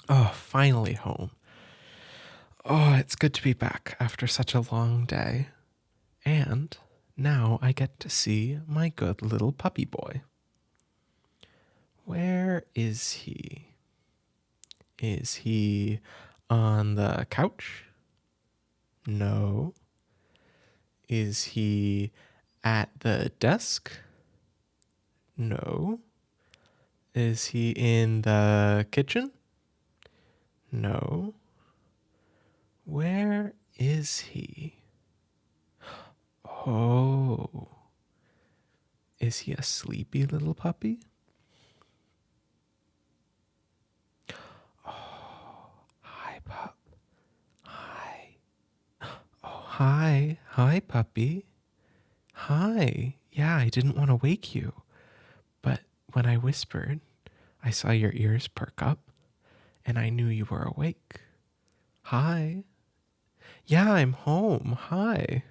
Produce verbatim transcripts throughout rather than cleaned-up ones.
Oh, finally home. Oh, it's good to be back after such a long day. And now I get to see my good little puppy boy. Where is he? Is he on the couch? No. Is he at the desk? No. Is he in the kitchen? No. Where is he? Oh. Is he a sleepy little puppy? Oh, hi, pup. Hi. Oh, hi. Hi, puppy. Hi. Yeah, I didn't want to wake you. But when I whispered, I saw your ears perk up, and I knew you were awake. Hi. Yeah, I'm home. Hi.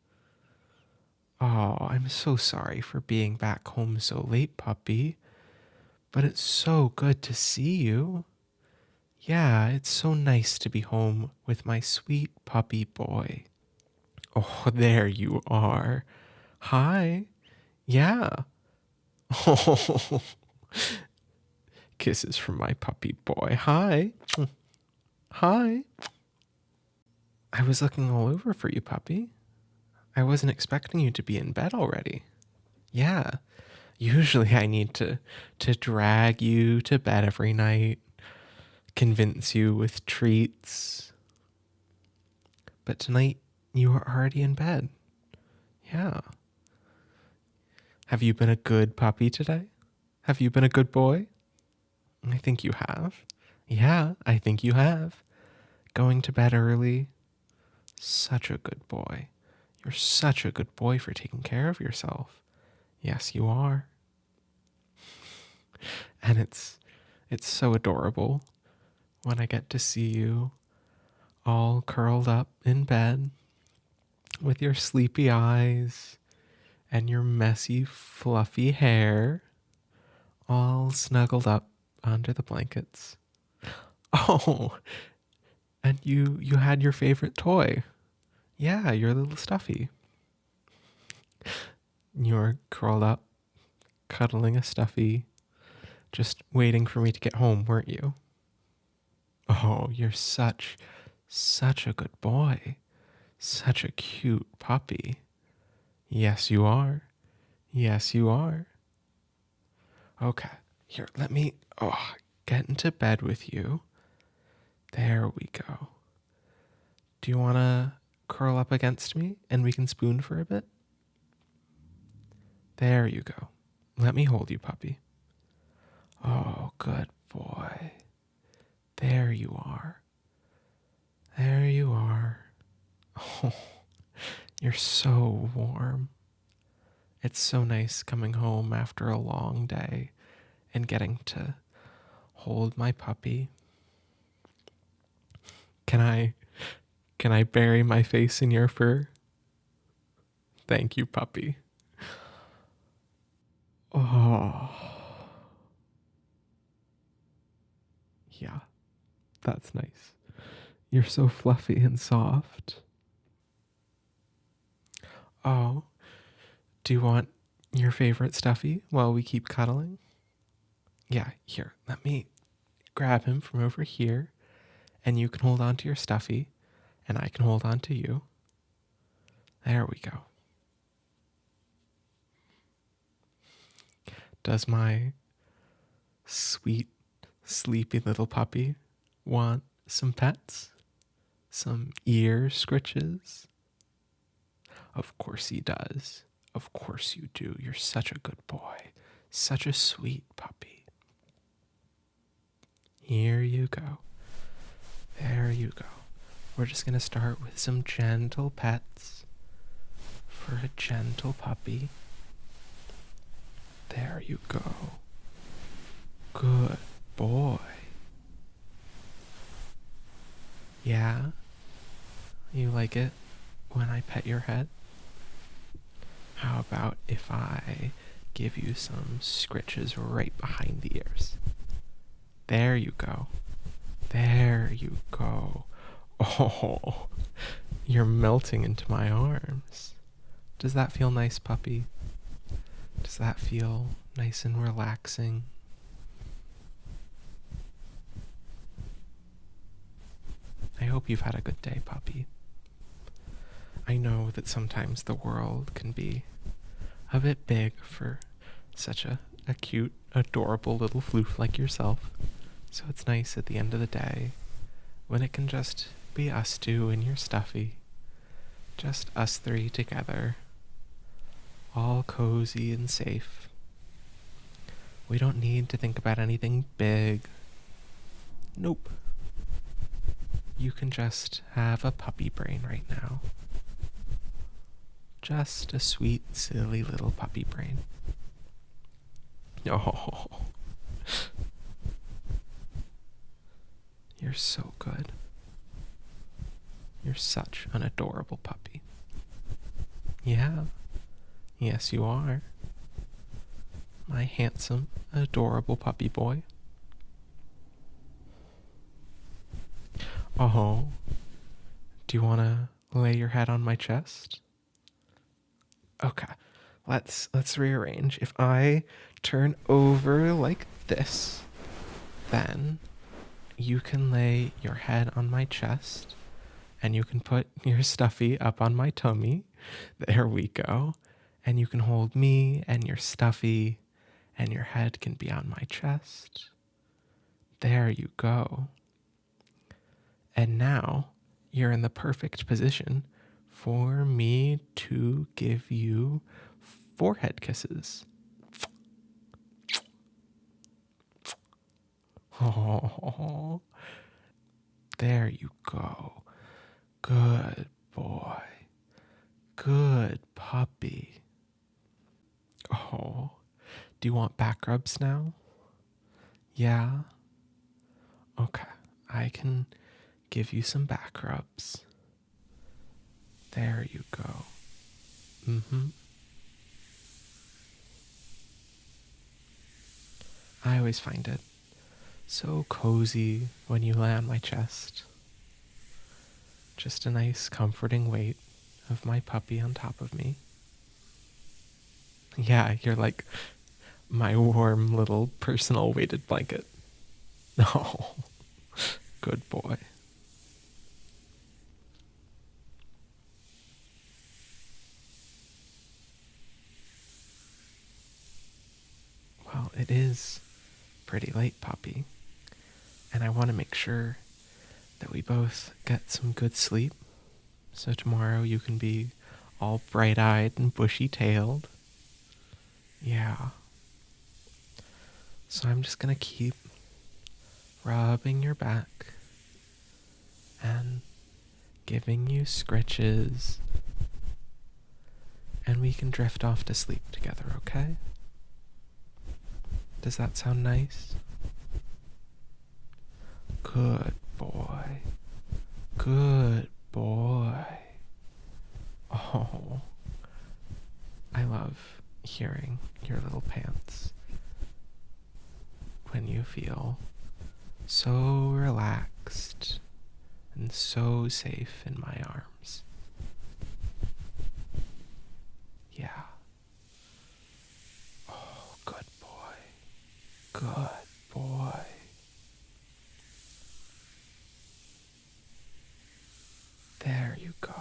Oh, I'm so sorry for being back home so late, puppy. But it's so good to see you. Yeah, it's so nice to be home with my sweet puppy boy. Oh, there you are. Hi. Yeah. Oh, kisses from my puppy boy. Hi. Hi. I was looking all over for you, puppy. I wasn't expecting you to be in bed already. Yeah. Usually I need to to drag you to bed every night, convince you with treats. But tonight you are already in bed. Yeah. Have you been a good puppy today? Have you been a good boy? I think you have. Yeah, I think you have. Going to bed early. Such a good boy. You're such a good boy for taking care of yourself. Yes, you are. And it's it's so adorable when I get to see you all curled up in bed with your sleepy eyes and your messy, fluffy hair all snuggled up under the blankets. Oh, and you you had your favorite toy. Yeah, your little stuffy. You were curled up, cuddling a stuffy, just waiting for me to get home, weren't you? Oh, you're such, such a good boy. Such a cute puppy. Yes, you are. Yes, you are. Okay, here, let me oh, get into bed with you. There we go. Do you want to curl up against me and we can spoon for a bit? There you go. Let me hold you, puppy. Oh, good boy. There you are. There you are. Oh, you're so warm. It's so nice coming home after a long day and getting to hold my puppy. Can I can I bury my face in your fur? Thank you, puppy. Oh. Yeah, that's nice. You're so fluffy and soft. Oh, do you want your favorite stuffy while we keep cuddling? Yeah, here, let me grab him from over here, and you can hold on to your stuffy, and I can hold on to you. There we go. Does my sweet, sleepy little puppy want some pets? Some ear scritches? Of course he does. Of course you do. You're such a good boy. Such a sweet puppy. Here you go. There you go. We're just going to start with some gentle pets for a gentle puppy. There you go. Good boy. Yeah? You like it when I pet your head? How about if I give you some scritches right behind the ears? There you go. There you go. Oh, you're melting into my arms. Does that feel nice, puppy? Does that feel nice and relaxing? I hope you've had a good day, puppy. I know that sometimes the world can be a bit big for such a, a cute, adorable little floof like yourself. So it's nice at the end of the day when it can just be us two and your stuffy. Just us three together. All cozy and safe. We don't need to think about anything big. Nope. You can just have a puppy brain right now. Just a sweet, silly little puppy brain. Oh, you're so good. You're such an adorable puppy. Yeah, yes you are. My handsome, adorable puppy boy. Oh, do you want to lay your head on my chest? Okay, let's let's rearrange. If I turn over like this, then you can lay your head on my chest and you can put your stuffy up on my tummy. There we go. And you can hold me and your stuffy and your head can be on my chest. There you go. And now you're in the perfect position for me to give you forehead kisses. Oh, there you go. Good boy. Good puppy. Oh, do you want back rubs now? Yeah? Okay, I can give you some back rubs. There you go. Mm-hmm. I always find it so cozy when you lay on my chest. Just a nice comforting weight of my puppy on top of me. Yeah, you're like my warm little personal weighted blanket. Oh, good boy. Well, it is pretty late, puppy, and I want to make sure that we both get some good sleep, so tomorrow you can be all bright-eyed and bushy-tailed. Yeah. So I'm just gonna keep rubbing your back and giving you scritches, and we can drift off to sleep together, okay? Does that sound nice? Good boy. Good boy. Oh, I love hearing your little pants when you feel so relaxed and so safe in my arms. Yeah. Oh, good boy. Good boy. There you go.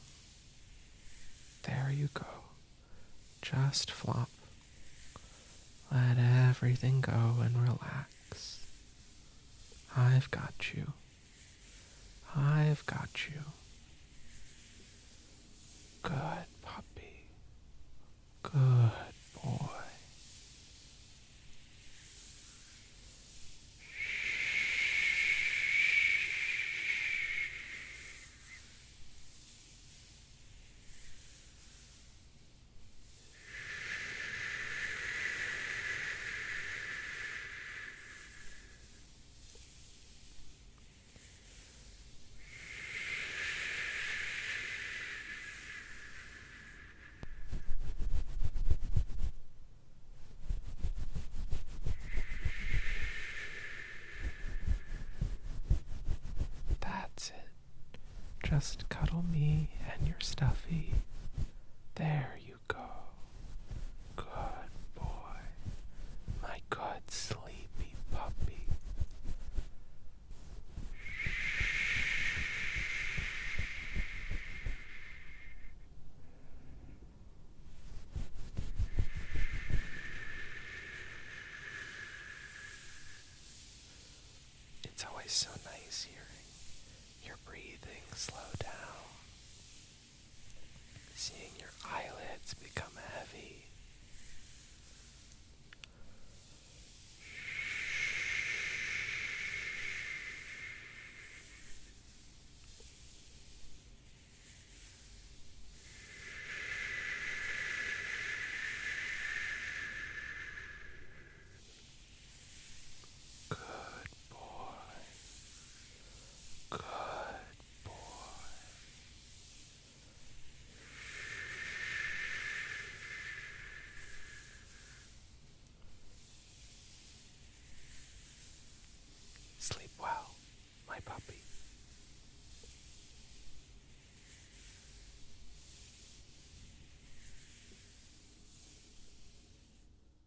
There you go. Just flop. Let everything go and relax. I've got you. I've got you. Good puppy. Good boy. just cuddle me and your stuffy. There you go. Good boy. My good sleepy puppy. It's always so nice hearing your breathing slow down, seeing your eyelids become heavy,